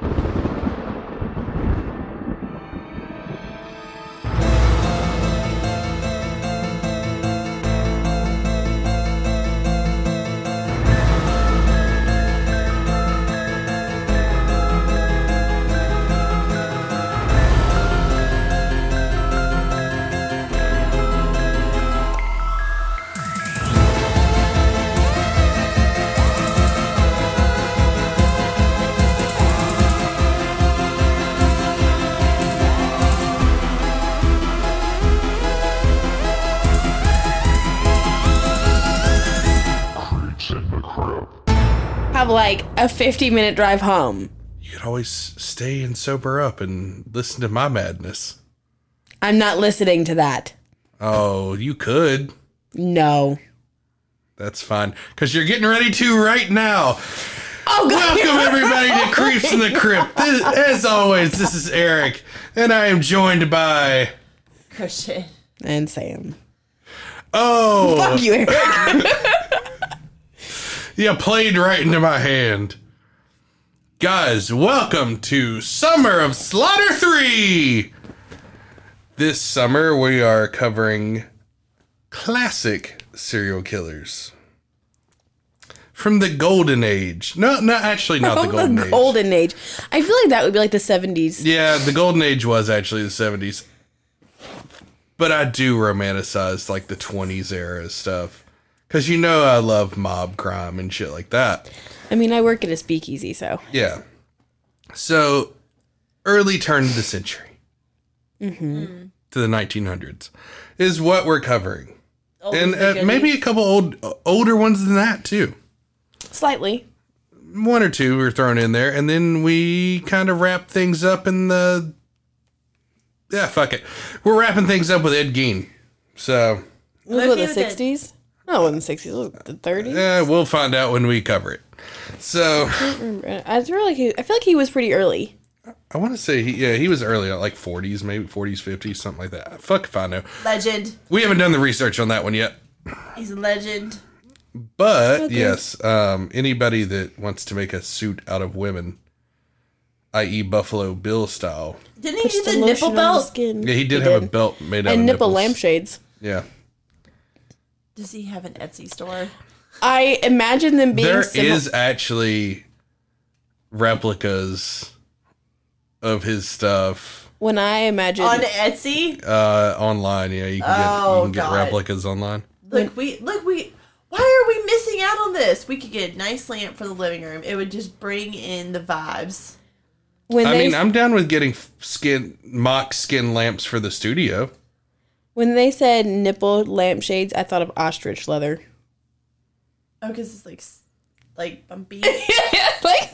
Have like a 50-minute drive home. You could always stay and sober up and listen to my madness. I'm not listening to that. Oh, you could. No. That's fine. Because you're getting ready to right now. Oh, God. Welcome, everybody, to Creeps in the Crypt. As always, this is Eric, and I am joined by... Christian. And Sam. Oh. Fuck you, Eric. Yeah, played right into my hand. Guys, welcome to Summer of Slaughter 3! This summer, we are covering classic serial killers. From the Golden Age. No, actually not the Golden Age. Golden Age. I feel like that would be like the 70s. Yeah, the Golden Age was actually the 70s. But I do romanticize like the 20s era stuff. Because you know I love mob crime and shit like that. I mean, I work at a speakeasy, so. Yeah. So, early turn of the century. Mm-hmm. To the 1900s. Is what we're covering. Oldest And maybe a couple older ones than that, too. Slightly. One or two were thrown in there. And then we kind of wrap things up in the... Yeah, fuck it. We're wrapping things up with Ed Gein. So... Was it the 60s? No, it wasn't the 60s. It was the 30s. Yeah, we'll find out when we cover it. So... I feel like he was pretty early. I want to say, he was early, like 40s, maybe 40s, 50s, something like that. Fuck if I know. Legend. We haven't done the research on that one yet. He's a legend. But, Okay. yes, anybody that wants to make a suit out of women, i.e. Buffalo Bill style. Didn't he Puts do the lotion nipple on the belt? skin. Yeah, he did have a belt made out of And nipple nipples. lampshades. Yeah. Does he have an Etsy store? I imagine them being There similar. is actually replicas of his stuff When I imagine... On Etsy? online. Yeah, you can get God. replicas online. Why are we missing out on this? We could get a nice lamp for the living room. It would just bring in the vibes. I'm down with getting mock skin lamps for the studio. When they said nipple lampshades, I thought of ostrich leather. Oh, because it's like bumpy. Like,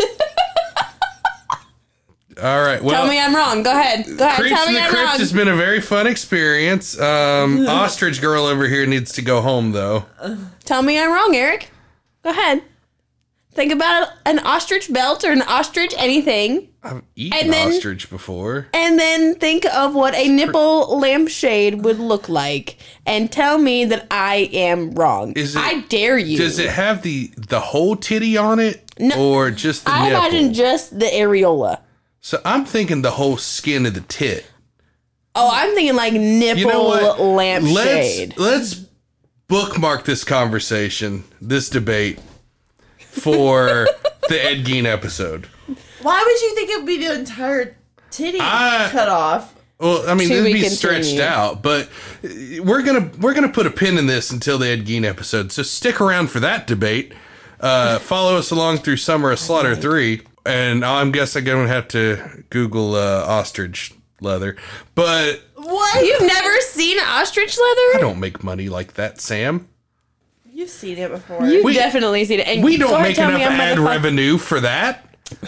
All right. Well, tell me I'm wrong. Go ahead. Tell Creeps in me the I'm Crypt wrong. has been a very fun experience. Ostrich girl over here needs to go home, though. Tell me I'm wrong, Eric. Go ahead. Think about an ostrich belt or an ostrich anything, I've eaten And then- ostrich before. and then think of what a nipple lampshade would look like, and tell me that I am wrong. I dare you. Does it have the whole titty on it, or just the I nipple? imagine just the areola. So I'm thinking the whole skin of the tit. Oh, I'm thinking like nipple You know what? lampshade. Let's bookmark this conversation, this debate, for the Ed Gein episode. Why would you think it would be the entire titty cut off? Well, I mean, To it'd be be continued. stretched out, but we're gonna put a pin in this until the Ed Gein episode. So stick around for that debate. Follow us along through Summer of Slaughter 3, and I'm guessing I'm gonna have to Google ostrich leather. But What? You've never seen ostrich I leather? don't make money like that, Sam. You've seen it before. You've definitely seen it. And We go don't ahead, make tell enough me I'm ad motherfucking- revenue for that.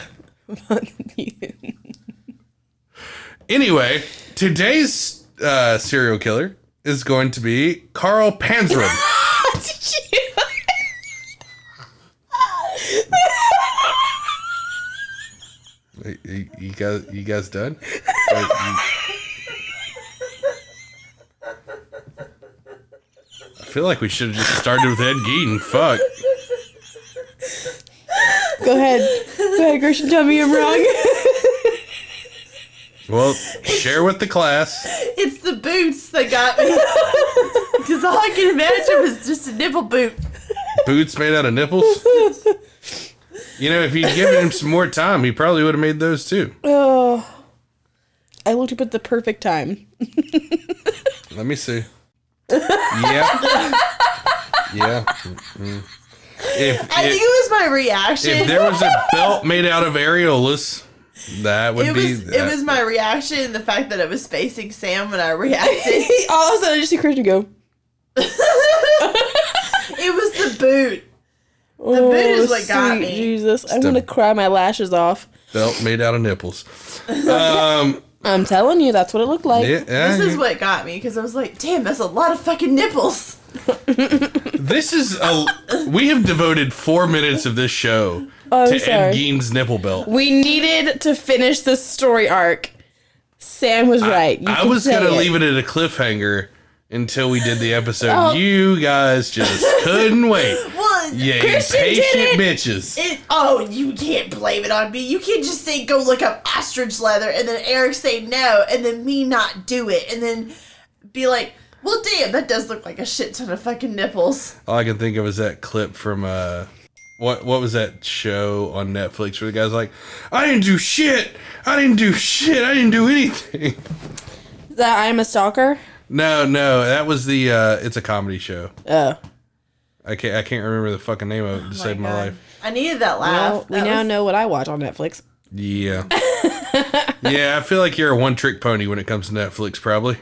Anyway, today's serial killer is going to be Carl Panzram. You guys done? I feel like we should have just started with Ed Gein. Fuck. Go ahead, Christian. Tell me I'm wrong. Well, share with the class. It's the boots that got me. Because all I can imagine was just a nipple boot. Boots made out of nipples? You know, if you'd given him some more time, he probably would have made those too. Oh. I looked up at the perfect time. Let me see. Yeah. Yeah. Mm-hmm. I think it was my reaction. If there was a belt made out of areolas, that would be... It was my reaction and the fact that it was facing Sam when I reacted. All of a sudden, I just see Christian go. It was the boot. The boot is what got me. Jesus, I'm going to cry my lashes off. Belt made out of nipples. I'm telling you, that's what it looked like. This is what got me, because I was like, damn, that's a lot of fucking nipples. We have devoted 4 minutes of this show to Ed Gein's nipple belt. We needed to finish this story arc. Sam was right. I was going to leave it at a cliffhanger until we did the episode. You guys just couldn't wait. Well, you impatient bitches. You can't blame it on me. You can't just say, go look up ostrich leather, and then Eric say no, and then me not do it, and then be like, well, damn, that does look like a shit ton of fucking nipples. All I can think of is that clip from, what was that show on Netflix where the guy's like, I didn't do shit. I didn't do anything. Is that I'm a Stalker? No, that was the, it's a comedy show. Oh. I can't remember the fucking name of it to save my life. I needed that laugh. Well, we now know what I watch on Netflix. Yeah. Yeah, I feel like you're a one-trick pony when it comes to Netflix, probably.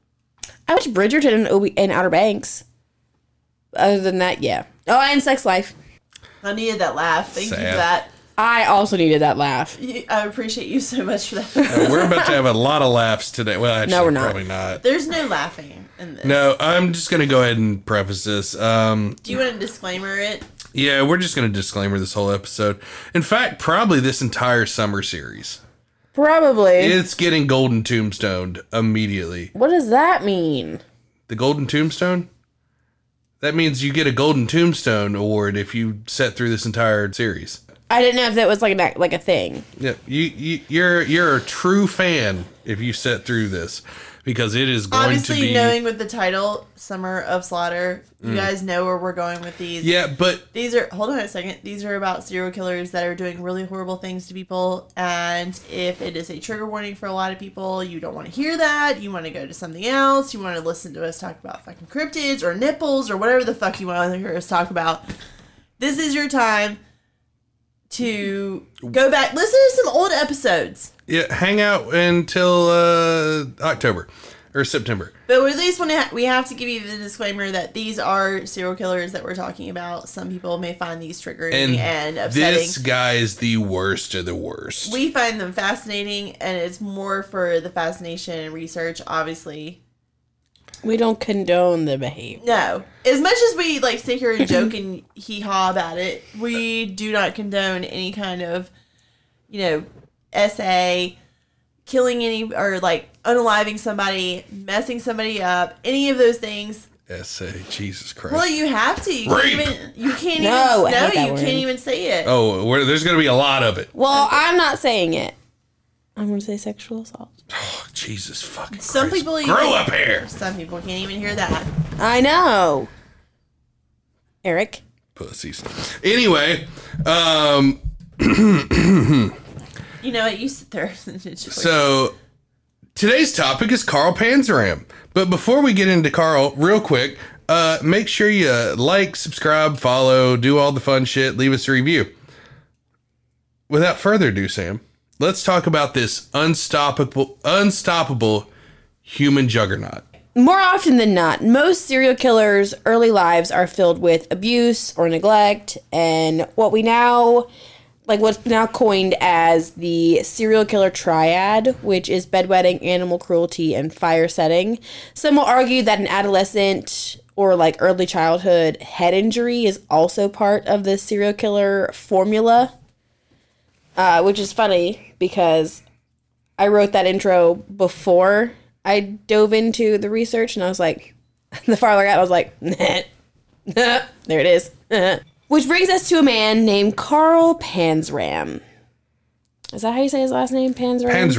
I watch Bridgerton and Outer Banks. Other than that, yeah. Oh, and Sex Life. I needed that laugh. Thank you for that. I also needed that laugh. I appreciate you so much for that. We're about to have a lot of laughs today. Well, actually, no, we're not. Probably not. There's no laughing in this. No, I'm just going to go ahead and preface this. Do you want to disclaimer it? Yeah, we're just going to disclaimer this whole episode. In fact, probably this entire summer series. Probably. It's getting Golden Tombstoned immediately. What does that mean? The Golden Tombstone? That means you get a Golden Tombstone award if you set through this entire series. I didn't know if that was like a thing. Yeah, you're a true fan if you set through this, because it is going Obviously, to be... knowing with the title, Summer of Slaughter, you guys know where we're going with these. Yeah, but... These are... Hold on a second. These are about serial killers that are doing really horrible things to people, and if it is a trigger warning for a lot of people, you don't want to hear that, you want to go to something else, you want to listen to us talk about fucking cryptids or nipples or whatever the fuck you want to hear us talk about. This is your time to go back, listen to some old episodes. Yeah, hang out until October or September. But at least we have to give you the disclaimer that these are serial killers that we're talking about. Some people may find these triggering and upsetting. This guy is the worst of the worst. We find them fascinating, and it's more for the fascination and research, obviously. We don't condone the behavior. No. As much as we sit here and joke and hee-haw about it, we do not condone any kind of, SA, killing or unaliving somebody, messing somebody up, any of those things. SA, Jesus Christ. Well, you have to. You can't even say it. Oh, there's going to be a lot of it. Well, I'm not saying it. I'm going to say sexual assault. Oh, Jesus fucking Some Christ. people grow up here. Some people can't even hear that. I know. Eric. Pussies. Anyway, you know what? You sit there. So, today's topic is Carl Panzram. But before we get into Carl, real quick, make sure you like, subscribe, follow, do all the fun shit, leave us a review. Without further ado, Sam, let's talk about this unstoppable human juggernaut. More often than not, most serial killers' early lives are filled with abuse or neglect, and what's now coined as the serial killer triad, which is bedwetting, animal cruelty, and fire setting. Some will argue that an adolescent or early childhood head injury is also part of the serial killer formula, which is funny because I wrote that intro before I dove into the research, and I was like, the farther I got, I was like, there it is. Which brings us to a man named Carl Panzram. Is that how you say his last name? Panzram?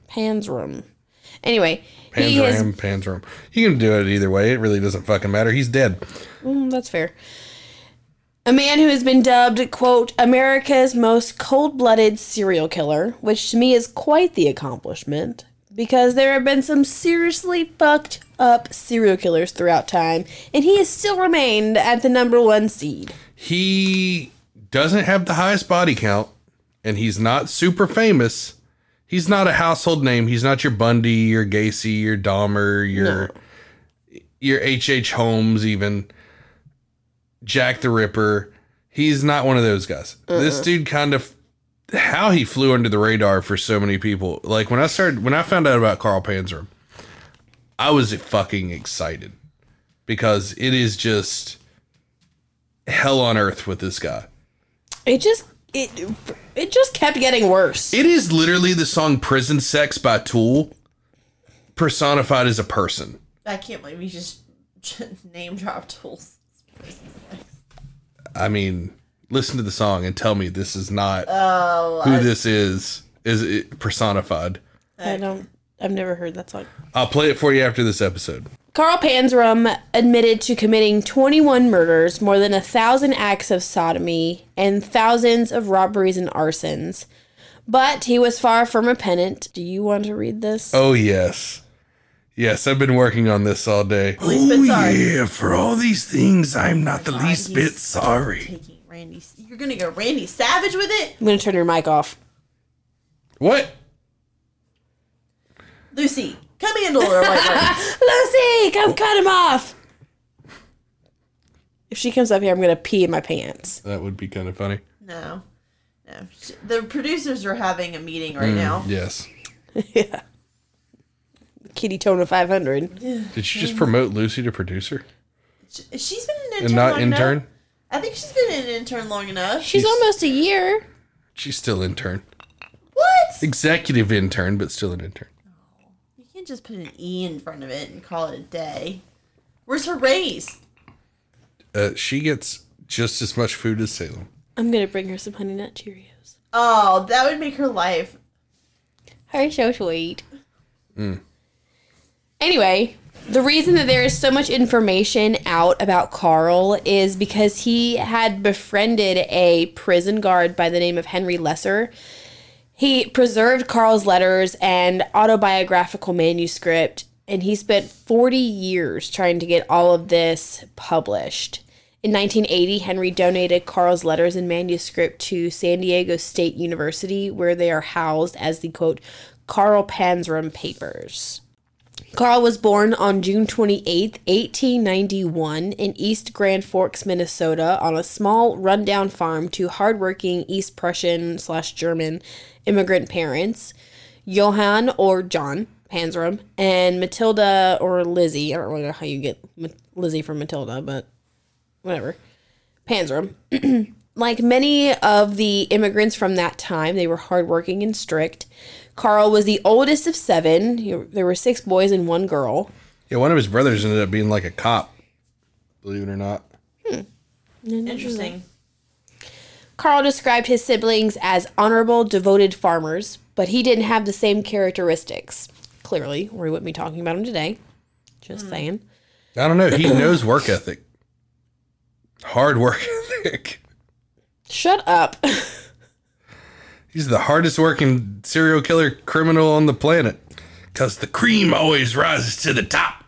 Panzram. Anyway, he has... Panzram. You can do it either way. It really doesn't fucking matter. He's dead. That's fair. A man who has been dubbed, quote, America's most cold-blooded serial killer, which to me is quite the accomplishment, because there have been some seriously fucked up serial killers throughout time, and he has still remained at the number 1 seed. He doesn't have the highest body count, and he's not super famous. He's not a household name. He's not your Bundy, your Gacy, your Dahmer, your H.H. Holmes, even Jack the Ripper. He's not one of those guys. This dude kind of, how he flew under the radar for so many people. Like when I found out about Carl Panzram, I was fucking excited because it is just hell on earth with this guy. It just kept getting worse. It is literally the song Prison Sex by Tool personified as a person. I can't believe you just name dropped Tools. I mean, listen to the song and tell me this is not who this is it personified. I've never heard that song. I'll play it for you after this episode. Carl Panzram admitted to committing 21 murders, more than 1,000 acts of sodomy, and thousands of robberies and arsons. But he was far from repentant. Do you want to read this? Oh, yes. Yes, I've been working on this all day. Yeah, for all these things, I'm not the least bit sorry. You're going to go Randy Savage with it? I'm going to turn your mic off. What? Lucy, come handle her. Lucy, come cut him off. If she comes up here, I'm going to pee in my pants. That would be kind of funny. No. The producers are having a meeting right now. Yes. Yeah. Kitty Tona 500. Did you just promote Lucy to producer? She's been an intern and not long intern? enough. I think she's been an intern long enough. She's almost a year. She's still intern. What? Executive intern, but still an intern. You can't just put an E in front of it and call it a day. Where's her raise? She gets just as much food as Salem. I'm going to bring her some Honey Nut Cheerios. Oh, that would make her life. Her so sweet. Anyway, the reason that there is so much information out about Carl is because he had befriended a prison guard by the name of Henry Lesser. He preserved Carl's letters and autobiographical manuscript, and he spent 40 years trying to get all of this published. In 1980, Henry donated Carl's letters and manuscript to San Diego State University, where they are housed as the, quote, Carl Panzram Papers. Carl was born on June 28, 1891, in East Grand Forks, Minnesota, on a small, rundown farm to hardworking East Prussian/German immigrant parents, Johann or John Panzram, and Matilda or Lizzie. I don't really know how you get Lizzie from Matilda, but whatever. Panzram. Like many of the immigrants from that time, they were hardworking and strict. Carl was the oldest of 7. There were 6 boys and 1 girl. Yeah, one of his brothers ended up being like a cop, believe it or not. Interesting. Carl described his siblings as honorable, devoted farmers, but he didn't have the same characteristics. Clearly, or he wouldn't be talking about him today. Just saying. I don't know. He knows work ethic. Hard work ethic. Shut up. He's the hardest working serial killer criminal on the planet. Because the cream always rises to the top.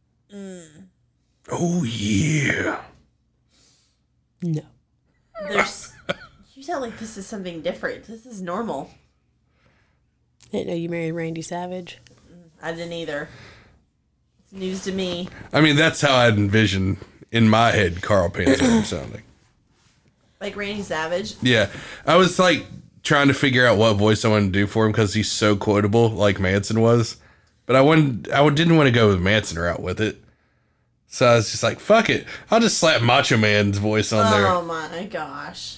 Oh, yeah. No. You sound like this is something different. This is normal. I didn't know you married Randy Savage. I didn't either. It's news to me. I mean, that's how I'd envision, in my head, Carl Panzram sounding. Like Randy Savage? Yeah. I was like trying to figure out what voice I wanted to do for him because he's so quotable, like Manson was. But I didn't want to go with Manson route with it. So I was just like, fuck it. I'll just slap Macho Man's voice on there. Oh my gosh.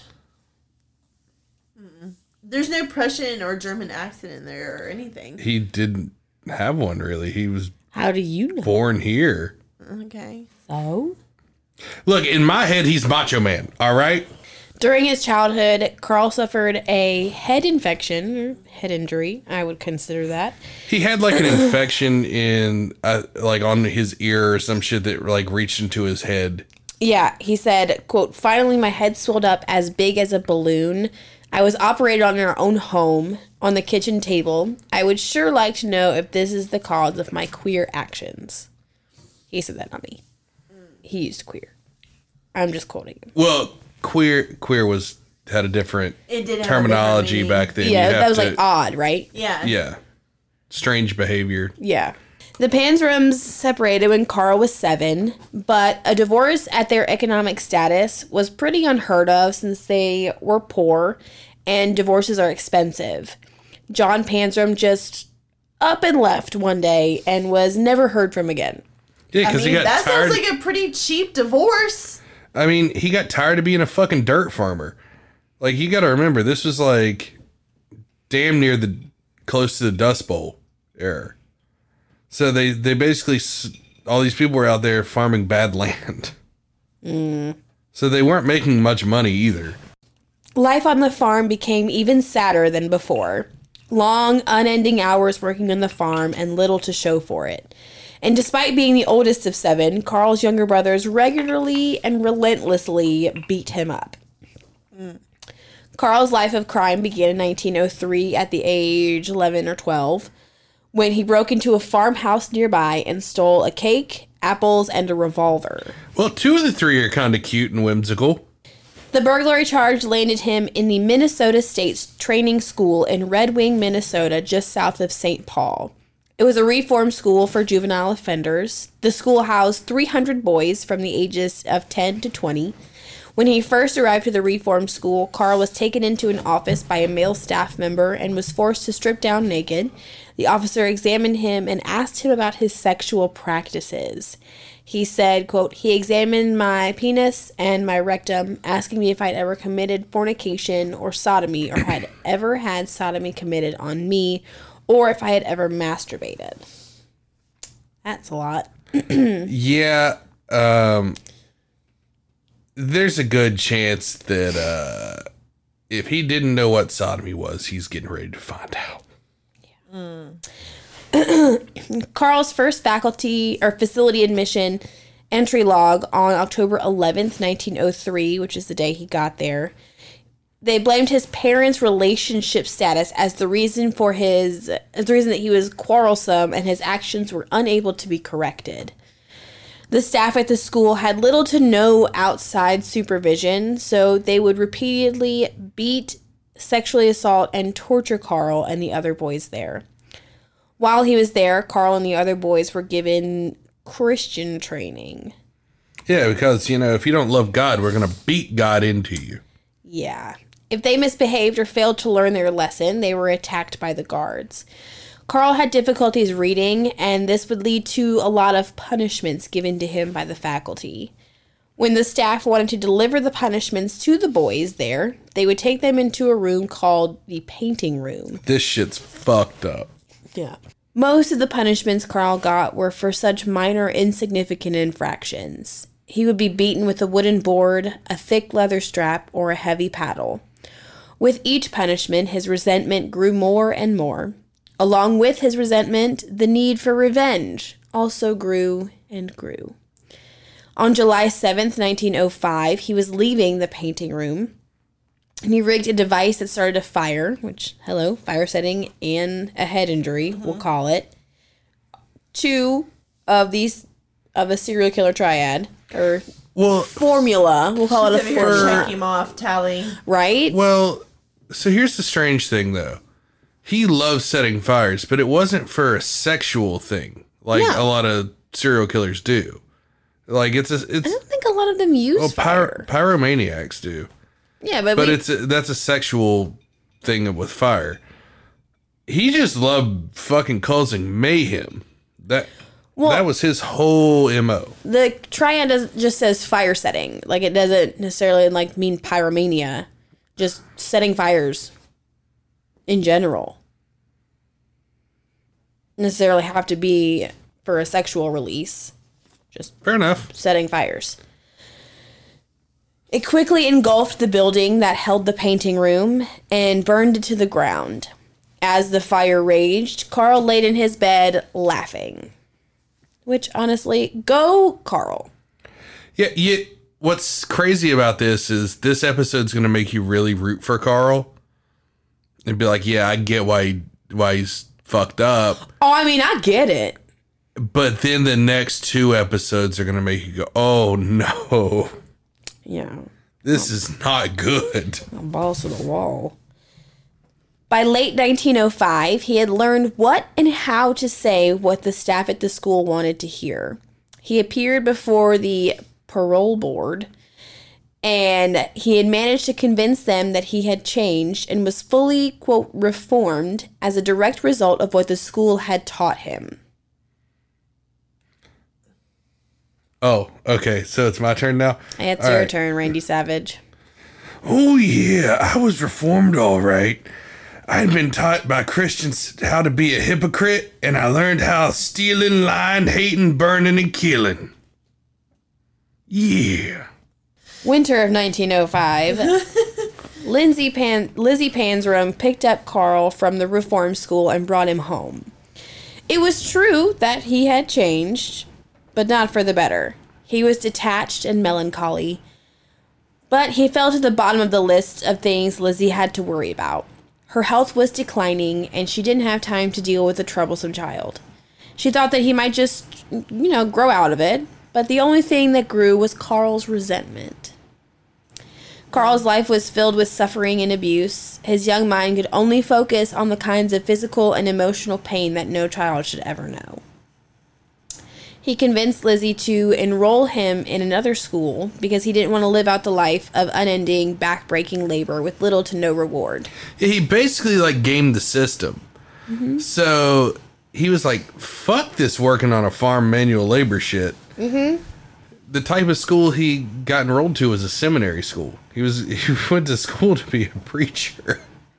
There's no Prussian or German accent in there or anything. He didn't have one, really. He was How do you know? born here. Okay. So? Look, in my head, he's Macho Man, all right? During his childhood, Carl suffered a head infection, or head injury, I would consider that. He had like an infection in like on his ear or some shit that like reached into his head. Yeah, he said, quote, "Finally, my head swelled up as big as a balloon. I was operated on in our own home, on the kitchen table. I would sure like to know if this is the cause of my queer actions." He said that, not me. He used queer. I'm just quoting him. Well, queer was had a different It did have a terminology different back then. Yeah, You that have was to- like odd, right? Yeah. Yeah. Strange behavior. Yeah. The Pansrums separated when Carl was 7, but a divorce at their economic status was pretty unheard of since they were poor and divorces are expensive. John Pansrum just up and left one day and was never heard from again. Yeah, I because mean, he got that tired. sounds like a pretty cheap divorce. I mean, he got tired of being a fucking dirt farmer. Like, you got to remember, this was like damn near the close to the Dust Bowl era. So they basically, all these people were out there farming bad land. So they weren't making much money either. Life on the farm became even sadder than before. Long, unending hours working on the farm and little to show for it. And despite being the oldest of 7, Carl's younger brothers regularly and relentlessly beat him up. Carl's life of crime began in 1903 at the age 11 or 12, when he broke into a farmhouse nearby and stole a cake, apples, and a revolver. Well, 2 of the 3 are kind of cute and whimsical. The burglary charge landed him in the Minnesota State Training School in Red Wing, Minnesota, just south of St. Paul. It was a reform school for juvenile offenders. The school housed 300 boys from the ages of 10 to 20. When he first arrived to the reform school, Carl was taken into an office by a male staff member and was forced to strip down naked. The officer examined him and asked him about his sexual practices. He said, quote, "He examined my penis and my rectum, asking me if I'd ever committed fornication or sodomy or had ever had sodomy committed on me or if I had ever masturbated." That's a lot. Yeah, there's a good chance that if he didn't know what sodomy was, he's getting ready to find out. Carl's first faculty or facility admission entry log on October 11th, 1903, which is the day he got there. They blamed his parents' relationship status as the reason that he was quarrelsome and his actions were unable to be corrected. The staff at the school had little to no outside supervision, so they would repeatedly beat, sexually assault, and torture Carl and the other boys there. While he was there, Carl and the other boys were given Christian training. Yeah, because, if you don't love God, we're going to beat God into you. Yeah. If they misbehaved or failed to learn their lesson, they were attacked by the guards. Carl had difficulties reading, and this would lead to a lot of punishments given to him by the faculty. When the staff wanted to deliver the punishments to the boys there, they would take them into a room called the painting room. This shit's fucked up. Yeah. Most of the punishments Carl got were for such minor, insignificant infractions. He would be beaten with a wooden board, a thick leather strap, or a heavy paddle. With each punishment, his resentment grew more and more. Along with his resentment, the need for revenge also grew and grew. On July 7th, 1905, he was leaving the painting room, and he rigged a device that started a fire, which, fire setting and a head injury, we'll call it. 2 of a serial killer triad, or formula, we'll call it a formula. Check him off, Tally. Right? Well, so here's the strange thing, though. He loves setting fires, but it wasn't for a sexual thing, like a lot of serial killers do. Like, I don't think a lot of them use fire. Pyromaniacs do. Yeah, but that's a sexual thing with fire. He just loved fucking causing mayhem. That was his whole MO. The triad just says fire setting. Like, it doesn't necessarily mean pyromania. Just setting fires in general. Necessarily have to be for a sexual release. Just fair enough. setting fires. It quickly engulfed the building that held the painting room and burned it to the ground. As the fire raged, Carl laid in his bed laughing. Which, honestly, go Carl. Yeah, what's crazy about this is this episode's going to make you really root for Carl. And be like, yeah, I get why he's fucked up. Oh, I mean, I get it. But then the next 2 episodes are going to make you go, oh, no. Yeah. This is not good. Balls to the wall. By late 1905, he had learned what and how to say what the staff at the school wanted to hear. He appeared before the parole board, and he had managed to convince them that he had changed and was fully, quote, reformed as a direct result of what the school had taught him. Oh, okay. So it's my turn now? It's your turn, Randy Savage. Oh, yeah. I was reformed all right. I had been taught by Christians how to be a hypocrite, and I learned how stealing, lying, hating, burning, and killing. Yeah. Winter of 1905. Lizzie Panzram picked up Carl from the reform school and brought him home. It was true that he had changed, but not for the better. He was detached and melancholy, but he fell to the bottom of the list of things Lizzie had to worry about. Her health was declining, and she didn't have time to deal with a troublesome child. She thought that he might just, grow out of it, but the only thing that grew was Carl's resentment. Carl's life was filled with suffering and abuse. His young mind could only focus on the kinds of physical and emotional pain that no child should ever know. He convinced Lizzie to enroll him in another school because he didn't want to live out the life of unending, back-breaking labor with little to no reward. He basically, gamed the system. Mm-hmm. So he was like, fuck this working on a farm manual labor shit. Mm-hmm. The type of school he got enrolled to was a seminary school. He went to school to be a preacher.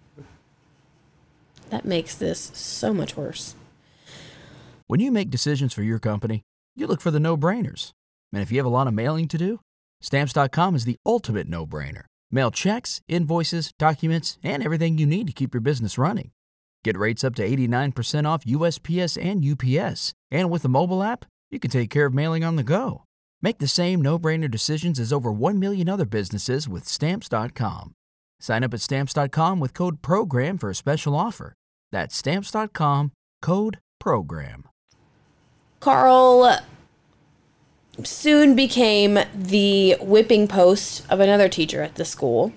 That makes this so much worse. When you make decisions for your company, you look for the no-brainers. And if you have a lot of mailing to do, Stamps.com is the ultimate no-brainer. Mail checks, invoices, documents, and everything you need to keep your business running. Get rates up to 89% off USPS and UPS. And with the mobile app, you can take care of mailing on the go. Make the same no-brainer decisions as over 1 million other businesses with Stamps.com. Sign up at Stamps.com with code PROGRAM for a special offer. That's Stamps.com, code PROGRAM. Carl soon became the whipping post of another teacher at the school.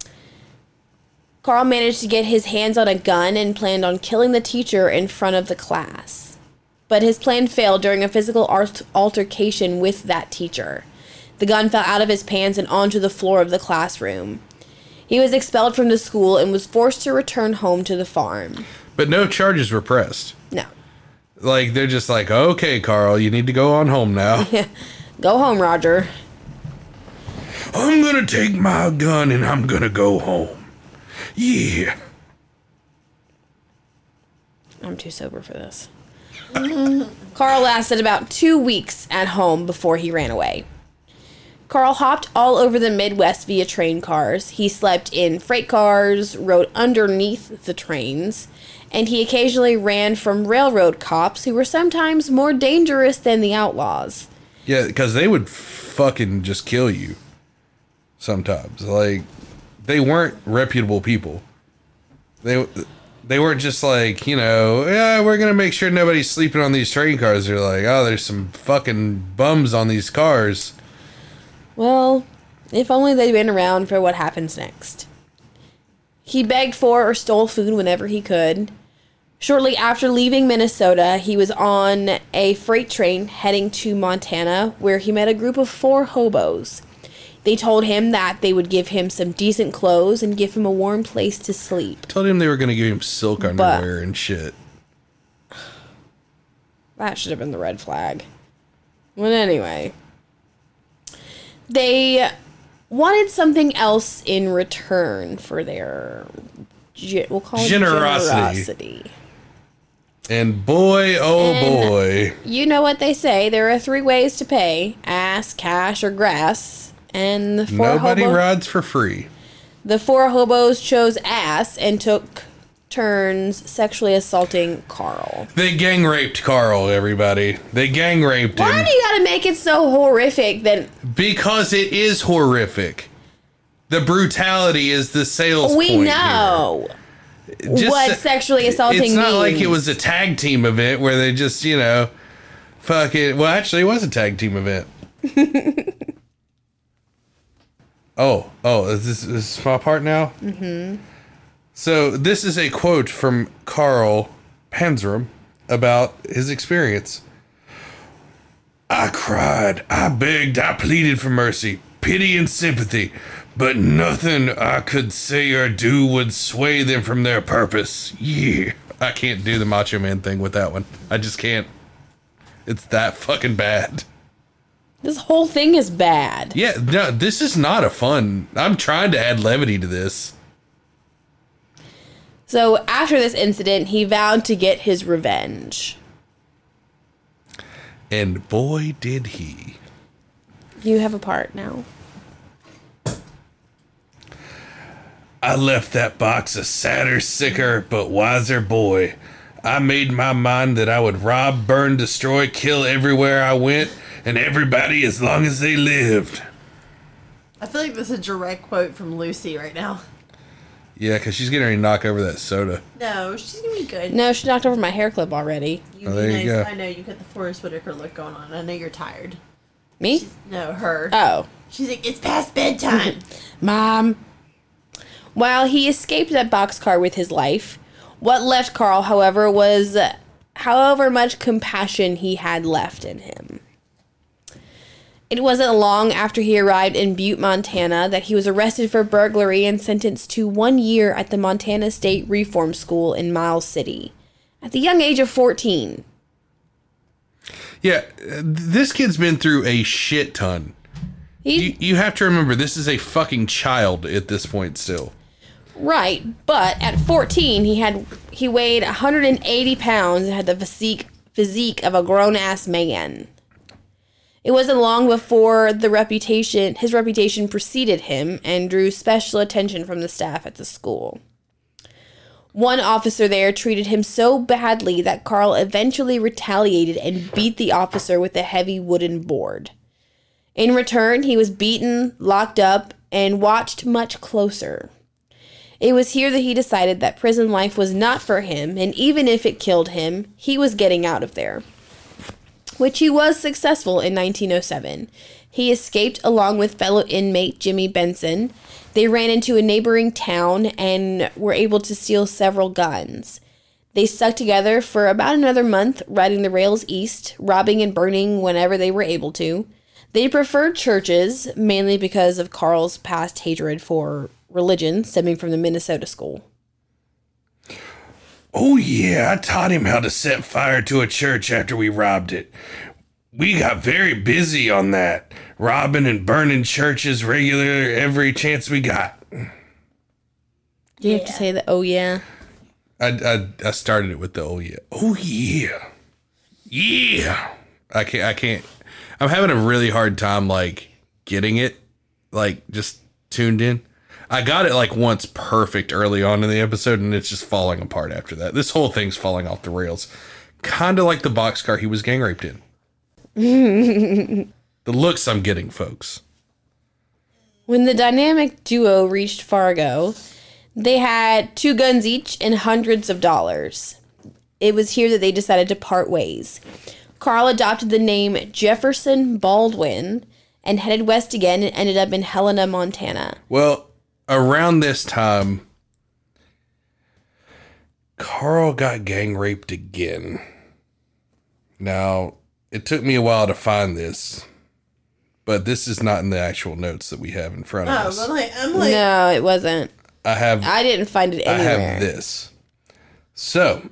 Carl managed to get his hands on a gun and planned on killing the teacher in front of the class. But his plan failed during a physical altercation with that teacher. The gun fell out of his pants and onto the floor of the classroom. He was expelled from the school and was forced to return home to the farm. But no charges were pressed. No. They're just like, okay, Carl, you need to go on home now. Yeah. Go home, Roger. I'm gonna take my gun and I'm gonna go home. Yeah. I'm too sober for this. Carl lasted about 2 weeks at home before he ran away. Carl hopped all over the Midwest via train cars. He slept in freight cars, rode underneath the trains, and he occasionally ran from railroad cops who were sometimes more dangerous than the outlaws. Yeah, because they would fucking just kill you sometimes. They weren't reputable people. They weren't just yeah, we're going to make sure nobody's sleeping on these train cars. They're like, oh, there's some fucking bums on these cars. Well, if only they'd been around for what happens next. He begged for or stole food whenever he could. Shortly after leaving Minnesota, he was on a freight train heading to Montana, where he met a group of 4 hobos. They told him that they would give him some decent clothes and give him a warm place to sleep. Told him they were going to give him silk underwear and shit. That should have been the red flag. But anyway, they wanted something else in return for their, we'll call it generosity. And boy, boy. You know what they say. There are 3 ways to pay: ass, cash, or grass. And the four Nobody rides for free. The four hobos chose ass and took turns sexually assaulting Carl. They gang raped Carl, everybody. They gang raped him. Why do you gotta make it so horrific that... Because it is horrific. The brutality is the sales We point know here. what sexually assaulting It's not means. like it was a tag team event where they just, fucking... Well, actually, it was a tag team event. Oh, is this my part now? Mm-hmm. So this is a quote from Carl Panzram about his experience. I cried, I begged, I pleaded for mercy, pity and sympathy, but nothing I could say or do would sway them from their purpose. Yeah. I can't do the Macho Man thing with that one. I just can't. It's that fucking bad. This whole thing is bad. Yeah, no, this is not a fun... I'm trying to add levity to this. So after this incident, he vowed to get his revenge. And boy, did he. You have a part now. I left that box a sadder, sicker, but wiser boy. I made my mind that I would rob, burn, destroy, kill everywhere I went, and everybody as long as they lived. I feel like this is a direct quote from Lucy right now. Yeah, because she's getting ready to knock over that soda. No, she's gonna be good. No, she knocked over my hair clip already. Oh, there you go. I know you got the Forrest Whitaker look going on. I know you're tired. Me? No, her. Oh. She's like, it's past bedtime. Mom. While he escaped that boxcar with his life, what left Carl, however, was however much compassion he had left in him. It wasn't long after he arrived in Butte, Montana, that he was arrested for burglary and sentenced to 1 year at the Montana State Reform School in Miles City, at the young age of 14. Yeah, this kid's been through a shit ton. You have to remember, this is a fucking child at this point still. Right, but at 14, he weighed 180 pounds and had the physique of a grown-ass man. It wasn't long before his reputation preceded him and drew special attention from the staff at the school. One officer there treated him so badly that Carl eventually retaliated and beat the officer with a heavy wooden board. In return, he was beaten, locked up, and watched much closer. It was here that he decided that prison life was not for him, and even if it killed him, he was getting out of there. Which he was successful in 1907. He escaped along with fellow inmate Jimmy Benson. They ran into a neighboring town and were able to steal several guns. They stuck together for about another month, riding the rails east, robbing and burning whenever they were able to. They preferred churches, mainly because of Carl's past hatred for religion stemming from the Minnesota school. Oh yeah, I taught him how to set fire to a church after we robbed it. We got very busy on that, robbing and burning churches regular every chance we got. You have to say that, oh yeah. I started it with the oh yeah. Oh yeah. Yeah. I can't. I'm having a really hard time, getting it, just tuned in. I got it, once perfect early on in the episode, and it's just falling apart after that. This whole thing's falling off the rails. Kind of like the boxcar he was gang raped in. The looks I'm getting, folks. When the dynamic duo reached Fargo, they had 2 guns each and hundreds of dollars. It was here that they decided to part ways. Carl adopted the name Jefferson Baldwin and headed west again and ended up in Helena, Montana. Well, around this time, Carl got gang raped again. Now, it took me a while to find this, but this is not in the actual notes that we have in front of us. No, it wasn't. I didn't find it anywhere. I have this. So,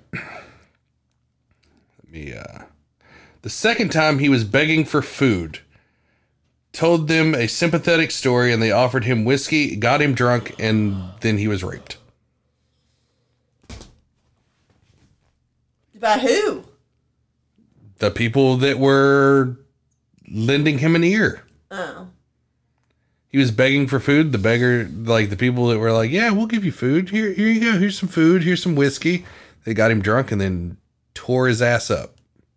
let me, the second time he was begging for food, told them a sympathetic story, and they offered him whiskey, got him drunk, and then he was raped. By who? The people that were lending him an ear. Oh. He was begging for food. The beggar, like the people that were like, yeah, we'll give you food. Here you go. Here's some food. Here's some whiskey. They got him drunk and then tore his ass up.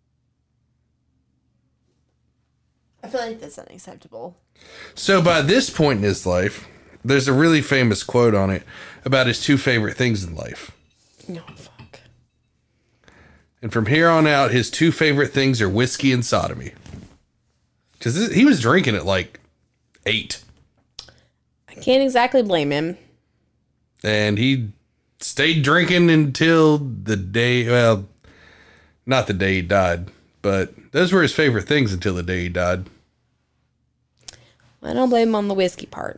I feel like that's unacceptable. So by this point in his life, there's a really famous quote on it about his two favorite things in life. No, fuck. And from here on out, his two favorite things are whiskey and sodomy. Because he was drinking at like 8. I can't exactly blame him. And he stayed drinking until the day, well, not the day he died, but those were his favorite things until the day he died. I don't blame him on the whiskey part.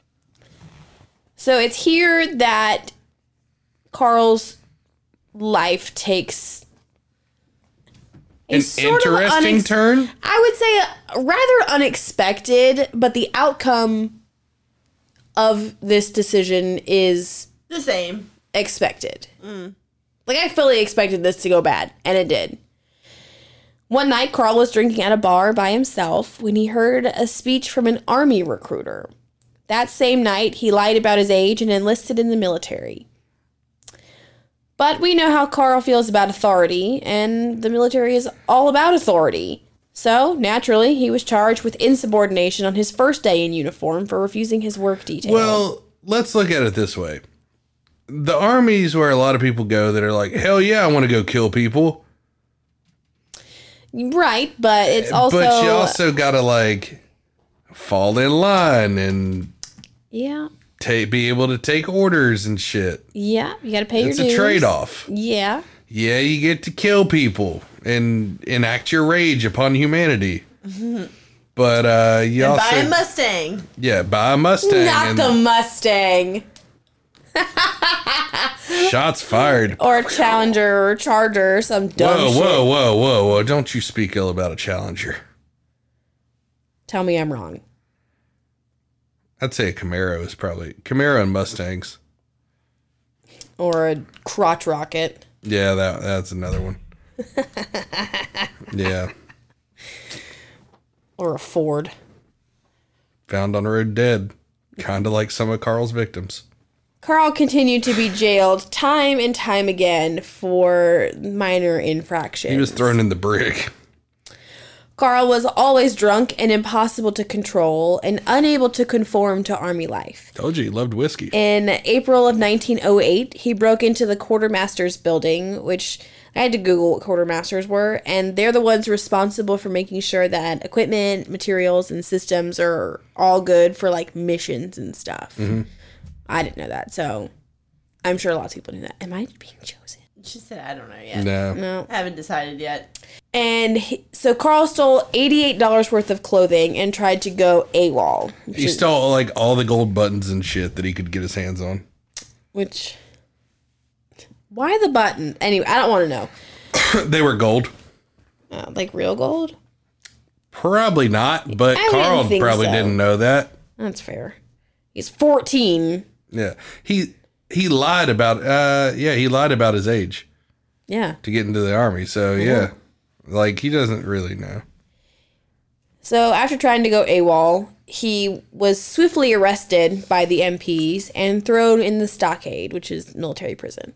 So it's here that Carl's life takes An interesting turn? I would say rather unexpected, but the outcome of this decision is The same. expected. Like, I fully expected this to go bad, and it did. One night, Carl was drinking at a bar by himself when he heard a speech from an army recruiter. That same night, he lied about his age and enlisted in the military. But we know how Carl feels about authority, and the military is all about authority. So, naturally, he was charged with insubordination on his first day in uniform for refusing his work detail. Well, let's look at it this way. The army's where a lot of people go that are like, hell yeah, I want to go kill people. Right, but it's also... But you also got to, like, fall in line and Yeah. be able to take orders and shit. Yeah, you gotta pay It's your dues. a trade-off. Yeah. Yeah, you get to kill people and enact your rage upon humanity. But you And also... buy a Mustang. Yeah, buy a Mustang. Not and the Mustang. shots fired. Or a Challenger or Charger or some dumb Whoa, shit. whoa. Don't you speak ill about a Challenger. Tell me I'm wrong. I'd say a Camaro is probably... Camaro and Mustangs. Or a crotch rocket. Yeah, that's another one. Yeah. Or a Ford. Found on the road dead. Kind of like some of Carl's victims. Carl continued to be jailed time and time again for minor infractions. He was thrown in the brig. Carl was always drunk and impossible to control and unable to conform to army life. Told you he loved whiskey. In April of 1908, he broke into the quartermaster's building, which I had to Google what quartermasters were, and they're the ones responsible for making sure that equipment, materials, and systems are all good for, like, missions and stuff. Mm-hmm. I didn't know that, so I'm sure lots of people knew that. Am I being chosen? She said, I don't know yet. No. I haven't decided yet. And so Carl stole $88 worth of clothing and tried to go AWOL. He stole, like, all the gold buttons and shit that he could get his hands on. Which... Why the button? Anyway, I don't want to know. They were gold. Like real gold? Probably not, but I Carl wouldn't think probably so. didn't know that. That's fair. He's 14. Yeah. He lied about he lied about his age Yeah. to get into the army. So yeah. Like he doesn't really know. So after trying to go AWOL, he was swiftly arrested by the MPs and thrown in the stockade, which is military prison.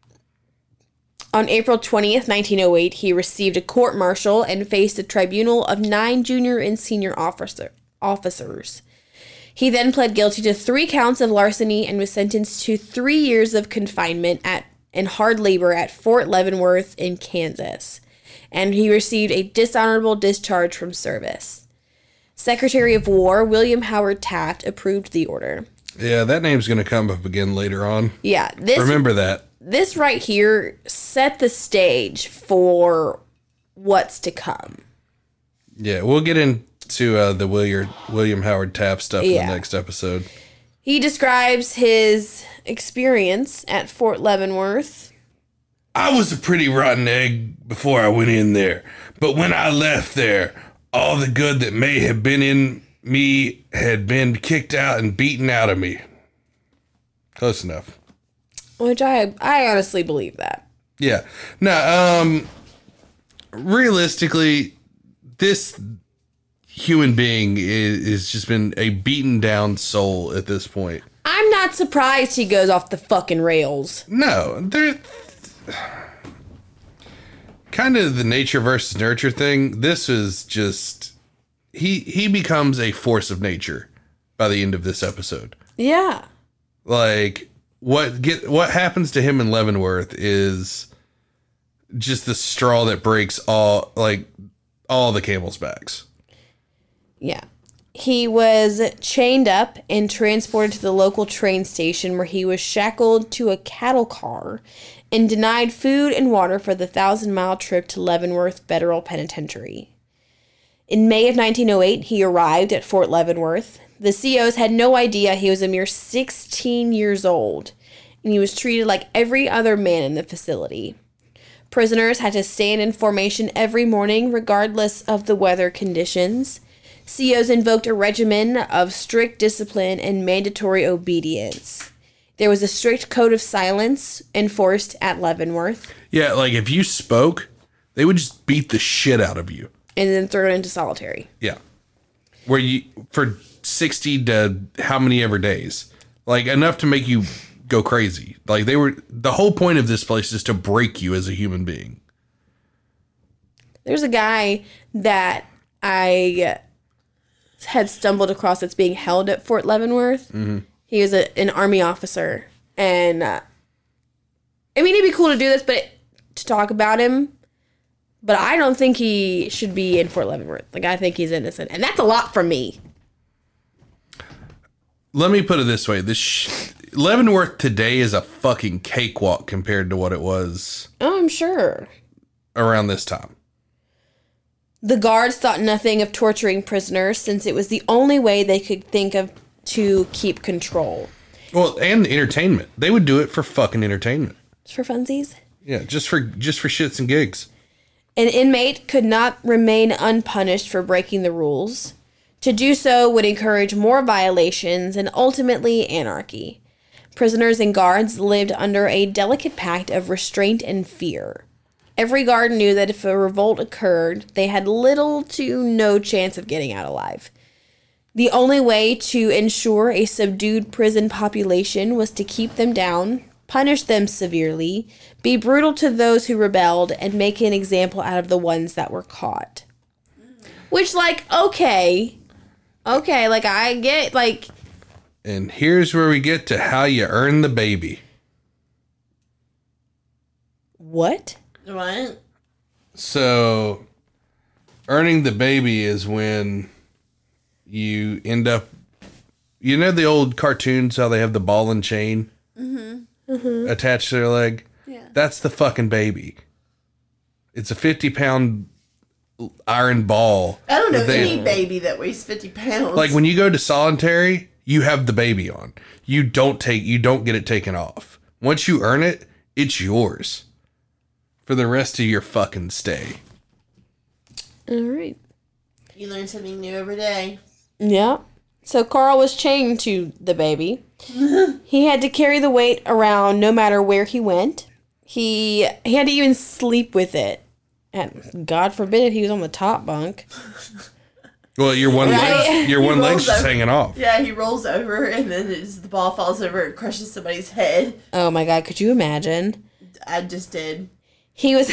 On April 20th, 1908, he received a court-martial and faced a tribunal of 9 junior and senior officers. He then pled guilty to 3 counts of larceny and was sentenced to 3 years of confinement and hard labor at Fort Leavenworth in Kansas. And he received a dishonorable discharge from service. Secretary of War William Howard Taft approved the order. Yeah, that name's going to come up again later on. Yeah, Remember that. This right here set the stage for what's to come. Yeah, we'll get into the William Howard Taft stuff in the next episode. He describes his experience at Fort Leavenworth. I was a pretty rotten egg before I went in there, but when I left there, all the good that may have been in me had been kicked out and beaten out of me. Close enough. Which I honestly believe that. Yeah. Now, realistically, this human being is just been a beaten down soul at this point. I'm not surprised he goes off the fucking rails. No, they're kind of the nature versus nurture thing. This is just he becomes a force of nature by the end of this episode. Yeah. Like what happens to him in Leavenworth is just the straw that breaks all the camel's backs. Yeah. He was chained up and transported to the local train station where he was shackled to a cattle car and denied food and water for the 1,000-mile trip to Leavenworth Federal Penitentiary. In May of 1908, he arrived at Fort Leavenworth. The COs had no idea he was a mere 16 years old, and he was treated like every other man in the facility. Prisoners had to stand in formation every morning, regardless of the weather conditions. COs invoked a regimen of strict discipline and mandatory obedience. There was a strict code of silence enforced at Leavenworth. Yeah, like if you spoke, they would just beat the shit out of you. And then throw it into solitary. Yeah. Where you, for 60 to how many ever days, like enough to make you go crazy. Like the whole point of this place is to break you as a human being. There's a guy that I had stumbled across that's being held at Fort Leavenworth. Mm-hmm. He was an Army officer. And, I mean, it'd be cool to do this, but to talk about him. But I don't think he should be in Fort Leavenworth. Like, I think he's innocent. And that's a lot from me. Let me put it this way. Leavenworth today is a fucking cakewalk compared to what it was. Oh, I'm sure. Around this time. The guards thought nothing of torturing prisoners since it was the only way they could think of to keep control. Well, and entertainment. They would do it for fucking entertainment. Just for funsies? Yeah, just for shits and gigs. An inmate could not remain unpunished for breaking the rules. To do so would encourage more violations and ultimately anarchy. Prisoners and guards lived under a delicate pact of restraint and fear. Every guard knew that if a revolt occurred, they had little to no chance of getting out alive. The only way to ensure a subdued prison population was to keep them down, punish them severely, be brutal to those who rebelled, and make an example out of the ones that were caught. Which, like, okay, like, I get, like... And here's where we get to how you earn the baby. What? What? So, earning the baby is when you end up... You know the old cartoons, how they have the ball and chain attached to their leg? Yeah. That's the fucking baby. It's a 50-pound iron ball. I don't know any baby that weighs 50 pounds. Like when you go to solitary, you have the baby on. You don't get it taken off. Once you earn it, it's yours for the rest of your fucking stay. All right. You learn something new every day. Yeah. So Carl was chained to the baby. He had to carry the weight around no matter where he went. He had to even sleep with it. And God forbid if he was on the top bunk. Well, your one leg's just hanging off. Yeah, he rolls over and then the ball falls over and crushes somebody's head. Oh my God, could you imagine? I just did. He was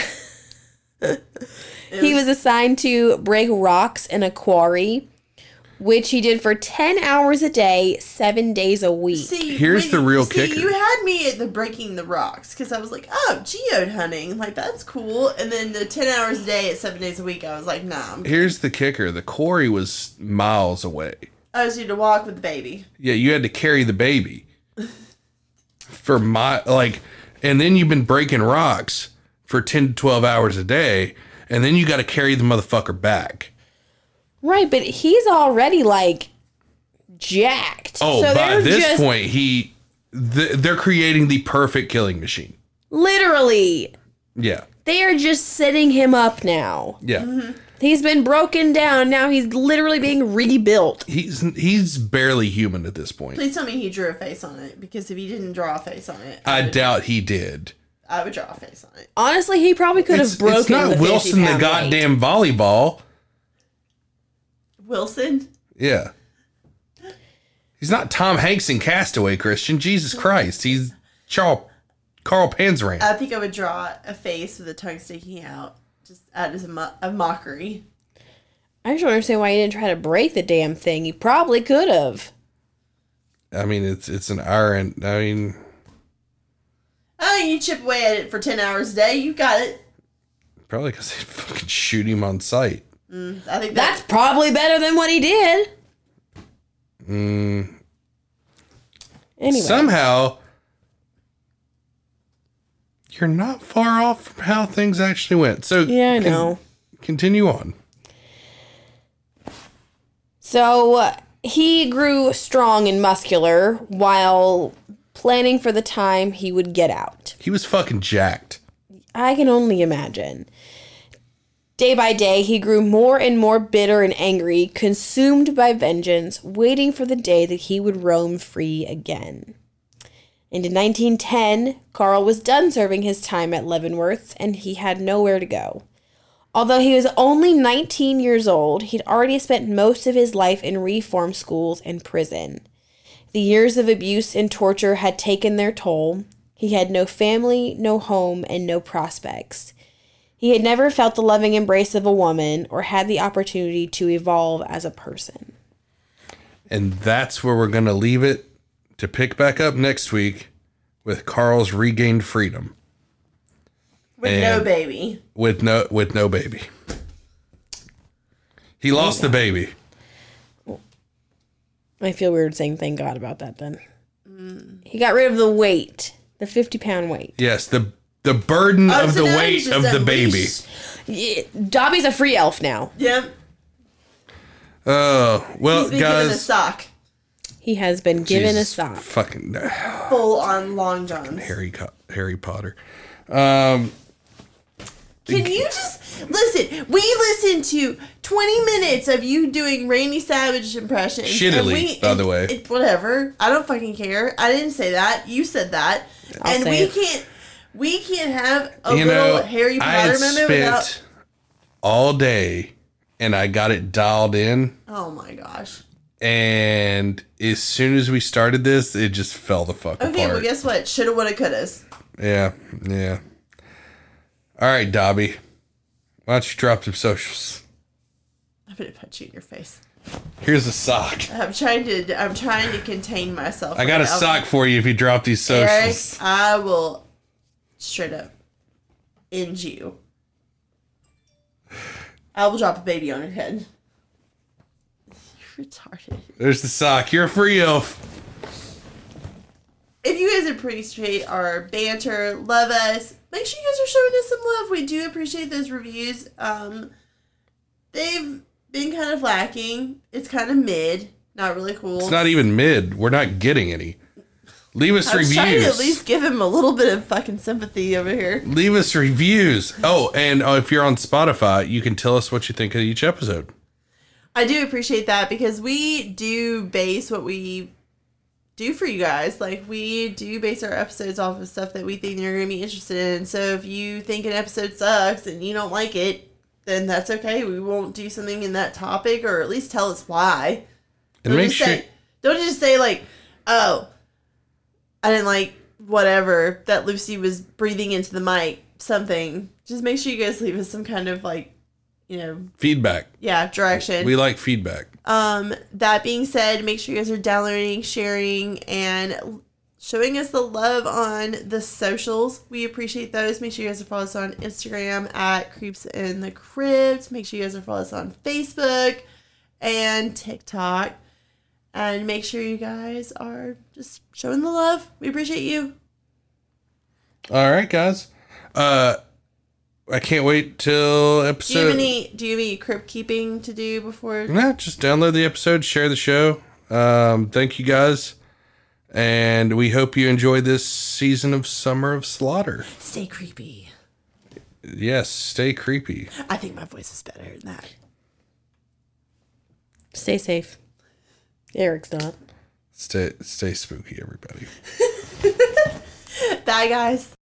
assigned to break rocks in a quarry, which he did for 10 hours a day, 7 days a week. Here's the real kicker. You had me at the breaking the rocks because I was like, oh, geode hunting. Like, that's cool. And then the 10 hours a day at 7 days a week, I was like, nah. Here's the kicker. The quarry was miles away. I was need to walk with the baby. Yeah, you had to carry the baby. And then you've been breaking rocks for 10 to 12 hours a day, and then you got to carry the motherfucker back. Right, but he's already, like, jacked. Oh, so by this point, they're creating the perfect killing machine. Literally. Yeah. They are just setting him up now. Yeah. Mm-hmm. He's been broken down. Now he's literally being rebuilt. He's barely human at this point. Please tell me he drew a face on it, because if he didn't draw a face on it... I doubt he did. I would draw a face on it. Honestly, he probably could have broken the 50-pound It's not Wilson the goddamn volleyball. Wilson? Yeah. He's not Tom Hanks in Castaway, Christian. Jesus Christ. He's Carl Panzram. I think I would draw a face with a tongue sticking out, just as a mockery. I just don't understand why he didn't try to break the damn thing. He probably could have. I mean, it's an iron. I mean, Oh, you chip away at it for 10 hours a day. You got it. probably because they fucking shoot him on sight. I think That's probably better than what he did. Anyway. Somehow, you're not far off from how things actually went. So Yeah, I know. Continue on. So he grew strong and muscular while planning for the time he would get out. He was fucking jacked. I can only imagine. Day by day, he grew more and more bitter and angry, consumed by vengeance, waiting for the day that he would roam free again. And in 1910, Carl was done serving his time at Leavenworth, and he had nowhere to go. Although he was only 19 years old, he'd already spent most of his life in reform schools and prison. The years of abuse and torture had taken their toll. He had no family, no home, and no prospects. He had never felt the loving embrace of a woman or had the opportunity to evolve as a person. And that's where we're going to leave it to pick back up next week with Carl's regained freedom. with no baby. With no baby. He lost the baby. I feel weird saying thank God about that then. He got rid of the weight, the 50-pound weight. Yes, the burden of so the now weight he's of just the baby. unleashed. Yeah, Dobby's a free elf now. Yep. Oh, well, He's been given a guys. sock. He has been given a Jesus sock. Fucking Full on long johns. Harry Potter. Can you just listen? We listened to 20 minutes of you doing Randy Savage impressions. Shittily, by the way. Whatever. I don't fucking care. I didn't say that. You said that. I'll and say we can't have a You little know, Harry I had Potter moment without. spent all day and I got it dialed in. Oh my gosh. And as soon as we started this, it just fell the fuck Okay, apart. well, guess what? Shoulda, woulda, couldas. Yeah. All right, Dobby. Why don't you drop some socials? I'm gonna punch you in your face. Here's a sock. I'm trying to contain myself. I got a sock for you if you drop these Eric, socials. I will straight up end you. I will drop a baby on your head. You're retarded. There's the sock. You're a free elf. If you guys appreciate our banter, love us, make sure you guys are showing us some love. We do appreciate those reviews. They've been kind of lacking. It's kind of mid. Not really cool. It's not even mid. We're not getting any. Leave us I'm trying to at reviews. least give him a little bit of fucking sympathy over here. Leave us reviews. Oh, and if you're on Spotify, you can tell us what you think of each episode. I do appreciate that because we do base what we do for you guys. Like, we do base our episodes off of stuff that we think you're going to be interested in. So if you think an episode sucks and you don't like it, then that's okay. We won't do something in that topic, or at least tell us why. And make sure. Don't just say, like, oh, I didn't like whatever that Lucy was breathing into the mic, something. Just make sure you guys leave us some kind of, like, Feedback. yeah, direction. We like feedback. That being said, make sure you guys are downloading, sharing, and showing us the love on the socials. We appreciate those. Make sure you guys are follow us on Instagram at Creeps in the Crypt. Make sure you guys are follow us on Facebook and TikTok. And make sure you guys are just showing the love. We appreciate you. All right, guys. I can't wait till episode. Do you have any crypt keeping to do before? Nah, just download the episode, share the show. Thank you guys. And we hope you enjoy this season of Summer of Slaughter. Stay creepy. Yes, stay creepy. I think my voice is better than that. Stay safe. Eric's not. Stay spooky, everybody. Bye, guys.